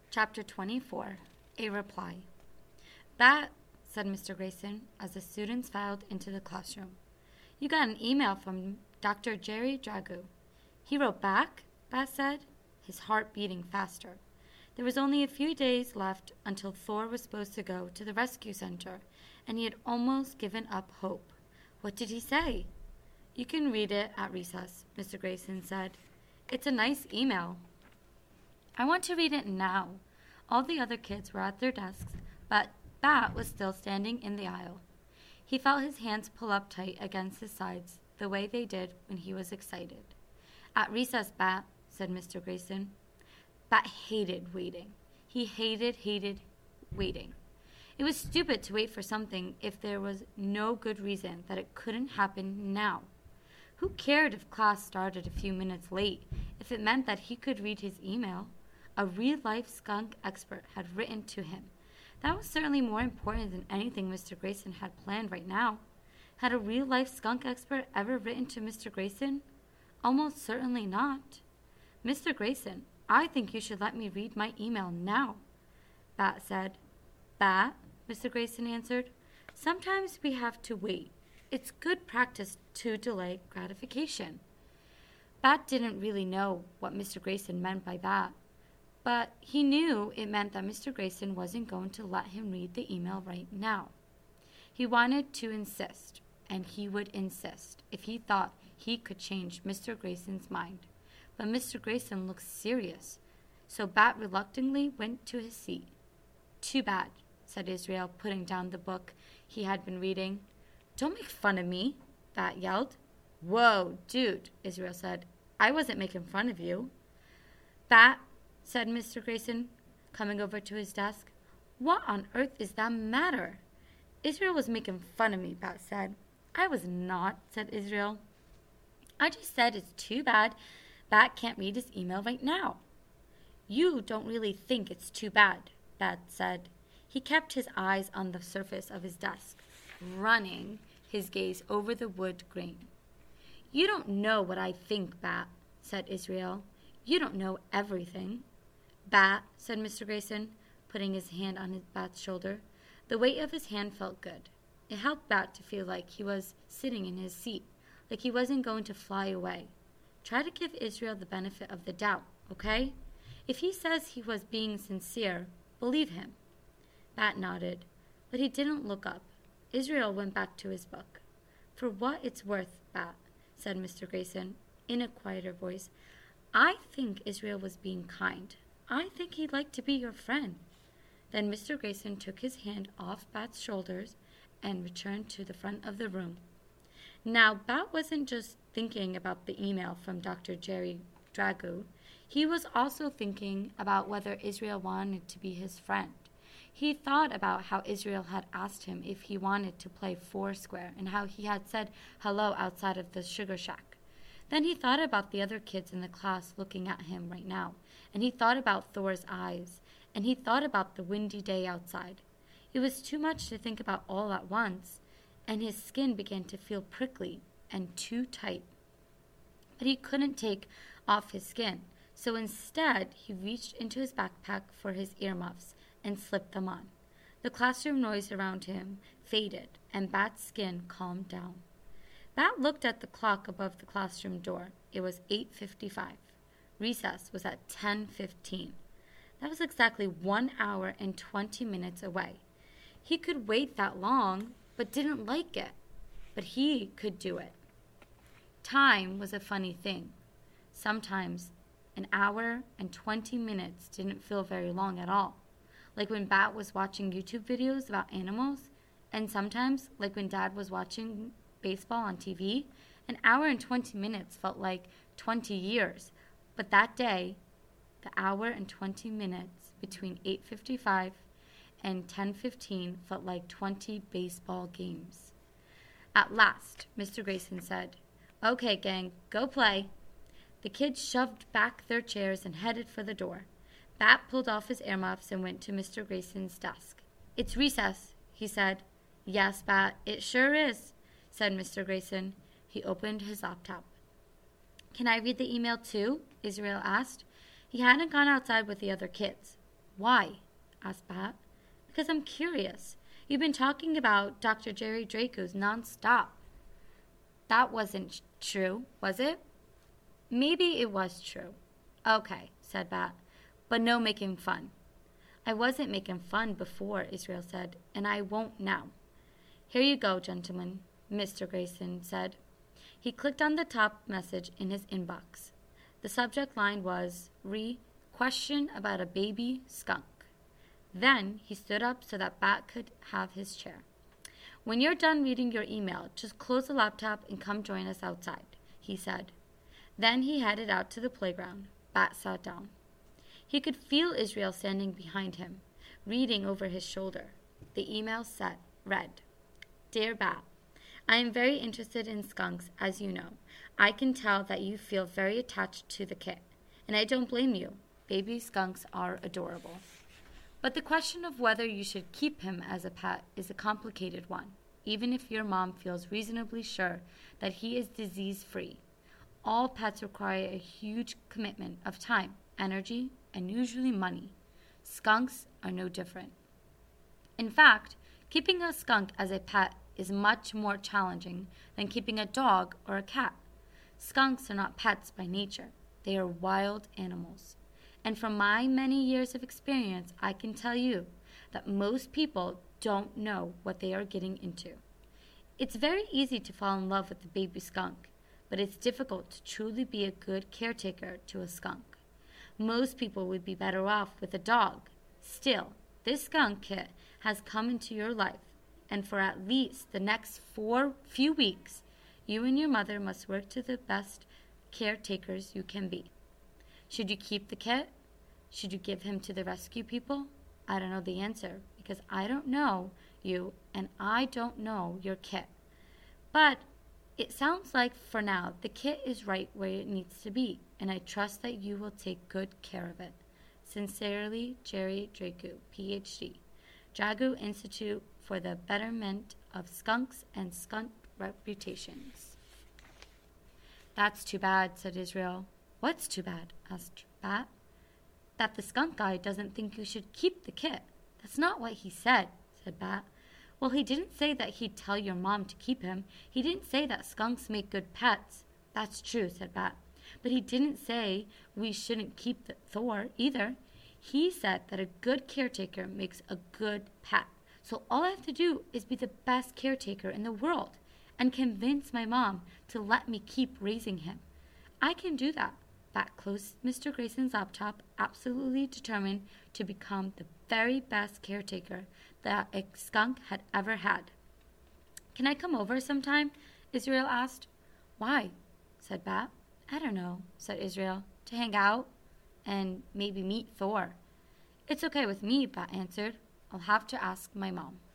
Chapter 24, A Reply. "Bat," said Mr. Grayson, as the students filed into the classroom. "You got an email from Dr. Jerry Dragoo." "He wrote back?" Bat said, his heart beating faster. There was only a few days left until Thor was supposed to go to the rescue center, and he had almost given up hope. "What did he say?" "You can read it at recess," Mr. Grayson said. "It's a nice email." "I want to read it now." All the other kids were at their desks, but Bat was still standing in the aisle. He felt his hands pull up tight against his sides, the way they did when he was excited. "At recess, Bat," said Mr. Grayson. Bat hated waiting. He hated waiting. It was stupid to wait for something if there was no good reason that it couldn't happen now. Who cared if class started a few minutes late, if it meant that he could read his email? A real-life skunk expert had written to him. That was certainly more important than anything Mr. Grayson had planned right now. Had a real-life skunk expert ever written to Mr. Grayson? Almost certainly not. "Mr. Grayson, I think you should let me read my email now," Bat said. "Bat," Mr. Grayson answered, "sometimes we have to wait. It's good practice to delay gratification." Bat didn't really know what Mr. Grayson meant by that, but he knew it meant that Mr. Grayson wasn't going to let him read the email right now. He wanted to insist, and he would insist if he thought he could change Mr. Grayson's mind. But Mr. Grayson looked serious, so Bat reluctantly went to his seat. "Too bad," said Israel, putting down the book he had been reading. "Don't make fun of me," Bat yelled. "Whoa, dude," Israel said. "I wasn't making fun of you." "Bat," said Mr. Grayson, coming over to his desk. "What on earth is that matter?" "Israel was making fun of me," Bat said. "I was not," said Israel. "I just said it's too bad Bat can't read his email right now." "You don't really think it's too bad," Bat said. He kept his eyes on the surface of his desk, running his gaze over the wood grain. "You don't know what I think, Bat," said Israel. "You don't know everything." "Bat," said Mr. Grayson, putting his hand on Bat's shoulder. The weight of his hand felt good. It helped Bat to feel like he was sitting in his seat, like he wasn't going to fly away. "Try to give Israel the benefit of the doubt, okay? If he says he was being sincere, believe him." Bat nodded, but he didn't look up. Israel went back to his book. "For what it's worth, Bat," said Mr. Grayson, in a quieter voice, "I think Israel was being kind. I think he'd like to be your friend." Then Mr. Grayson took his hand off Bat's shoulders and returned to the front of the room. Now, Bat wasn't just thinking about the email from Dr. Jerry Dragoo. He was also thinking about whether Israel wanted to be his friend. He thought about how Israel had asked him if he wanted to play Foursquare and how he had said hello outside of the sugar shack. Then he thought about the other kids in the class looking at him right now, and he thought about Thor's eyes, and he thought about the windy day outside. It was too much to think about all at once, and his skin began to feel prickly and too tight. But he couldn't take off his skin, so instead he reached into his backpack for his earmuffs and slipped them on. The classroom noise around him faded, and Bat's skin calmed down. Bat looked at the clock above the classroom door. It was 8:55. Recess was at 10:15. That was exactly 1 hour and 20 minutes away. He could wait that long, but didn't like it. But he could do it. Time was a funny thing. Sometimes an hour and 20 minutes didn't feel very long at all, like when Bat was watching YouTube videos about animals, and sometimes, like when Dad was watching baseball on TV, an hour and 20 minutes felt like 20 years. But that day, the hour and 20 minutes between 8:55 and 10:15 felt like 20 baseball games. At last, Mr. Grayson said, "Okay, gang, go play." The kids shoved back their chairs and headed for the door. Bat pulled off his earmuffs and went to Mr. Grayson's desk. "It's recess," he said. "Yes, Bat, it sure is," said Mr. Grayson. He opened his laptop. "Can I read the email too?" Israel asked. He hadn't gone outside with the other kids. Why? Asked Bat. Because I'm curious. You've been talking about Dr. Jerry Draco's nonstop. That wasn't true, was it? Maybe it was true. Okay, said Bat, but no making fun. I wasn't making fun before, Israel said, and I won't now. Here you go, gentlemen, Mr. Grayson said. He clicked on the top message in his inbox. The subject line was, question about a baby skunk. Then he stood up so that Bat could have his chair. When you're done reading your email, just close the laptop and come join us outside, he said. Then he headed out to the playground. Bat sat down. He could feel Israel standing behind him, reading over his shoulder. The email read, Dear Bat, I am very interested in skunks, as you know. I can tell that you feel very attached to the kit, and I don't blame you. Baby skunks are adorable. But the question of whether you should keep him as a pet is a complicated one, even if your mom feels reasonably sure that he is disease-free. All pets require a huge commitment of time, energy, and usually money. Skunks are no different. In fact, keeping a skunk as a pet is much more challenging than keeping a dog or a cat. Skunks are not pets by nature. They are wild animals. And from my many years of experience, I can tell you that most people don't know what they are getting into. It's very easy to fall in love with a baby skunk, but it's difficult to truly be a good caretaker to a skunk. Most people would be better off with a dog. Still, this skunk kit has come into your life, and for at least the next few weeks, you and your mother must work to the best caretakers you can be. Should you keep the kit? Should you give him to the rescue people? I don't know the answer, because I don't know you, and I don't know your kit. But it sounds like, for now, the kit is right where it needs to be, and I trust that you will take good care of it. Sincerely, Jerry Dragu, Ph.D., Dragu Institute for the Betterment of Skunks and Skunk Reputations. That's too bad, said Israel. What's too bad? Asked Bat. That the skunk guy doesn't think you should keep the kit. That's not what he said, said Bat. Well, he didn't say that he'd tell your mom to keep him. He didn't say that skunks make good pets. That's true, said Bat. But he didn't say we shouldn't keep Thor either. He said that a good caretaker makes a good pet. So all I have to do is be the best caretaker in the world and convince my mom to let me keep raising him. I can do that. Bat closed Mr. Grayson's laptop, absolutely determined to become the very best caretaker that a skunk had ever had. Can I come over sometime? Israel asked. Why? Said Bat. I don't know, said Israel. To hang out and maybe meet Thor. It's okay with me, Bat answered. I'll have to ask my mom.